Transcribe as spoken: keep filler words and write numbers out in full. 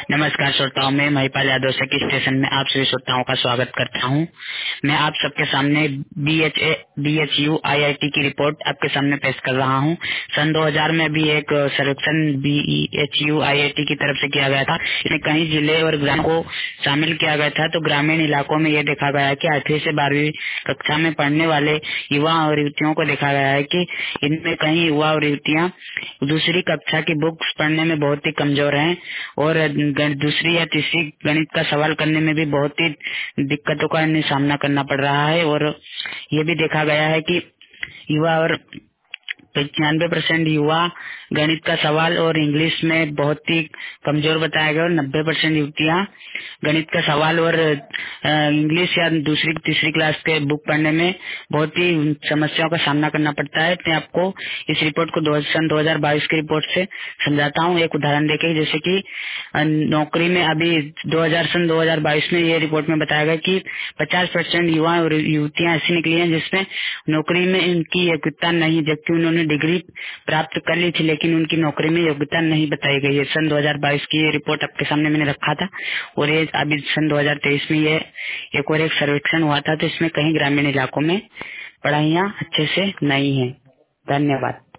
नमस्कार श्रोताओं, मैं महिपाल यादव से किस स्टेशन में आप सभी श्रोताओं का स्वागत करता हूं। मैं आप सबके सामने B H A B H U I I T की रिपोर्ट आपके सामने पेश कर रहा हूं। सन दो हज़ार में भी एक सर्वेक्षण B H U I I T की तरफ से किया गया था। इसमें कई जिले और ग्रामों को शामिल किया गया था। तो ग्रामीण इलाकों में यह देखा गया है कि आठवीं से बारहवीं कक्षा में पढ़ने वाले युवा और युवतियों को देखा गया है कि इनमें कई युवा और युवतियां दूसरी कक्षा की बुक्स पढ़ने में बहुत ही कमजोर हैं और गण- दूसरी या तीसरी गणित का सवाल करने में भी बहुत ही दिक्कतों का इन्हें सामना करना पड़ रहा है। और ये भी देखा गया है कि युवा और पचानवे परसेंट युवा गणित का सवाल और इंग्लिश में बहुत ही कमजोर बताया गया और नब्बे परसेंट युवतियाँ गणित का सवाल और अ, इंग्लिश या दूसरी तीसरी क्लास के बुक पढ़ने में बहुत ही समस्याओं का सामना करना पड़ता है। मैं आपको इस रिपोर्ट को दो सन दो हज़ार बाईस की रिपोर्ट से समझाता हूँ, एक उदाहरण देके। जैसे कि अ, नौकरी में अभी दो हज़ार सन दो हज़ार बाईस में ये रिपोर्ट में बताया गया कि पचास परसेंट युवा और युवतियाँ ऐसी निकली हैं जिसमें नौकरी में इनकी योग्यता नहीं, जबकि उन्होंने डिग्री प्राप्त कर ली थी लेकिन उनकी नौकरी में योग्यता नहीं बताई गई है। सन दो हज़ार बाईस की ये रिपोर्ट आपके सामने मैंने रखा था और ये अभी सन दो हज़ार तेईस में ये एक और एक सर्वेक्षण हुआ था। तो इसमें कहीं ग्रामीण इलाकों में पढ़ाइयाँ अच्छे से नहीं है। धन्यवाद।